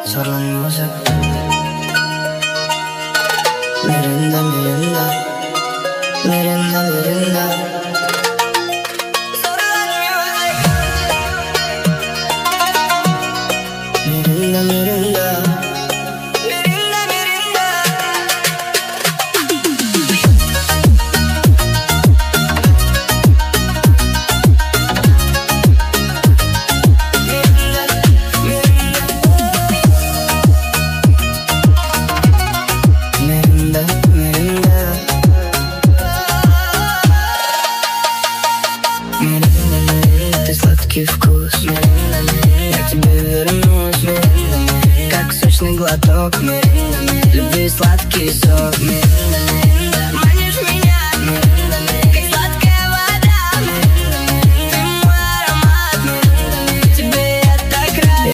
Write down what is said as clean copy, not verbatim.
Сорван музык. Меренда, меренда. Меренда, меренда. Меренда, меренда. Ты сладкий вкус, я к тебе вернусь, как сочный глоток любви, сладкий сок.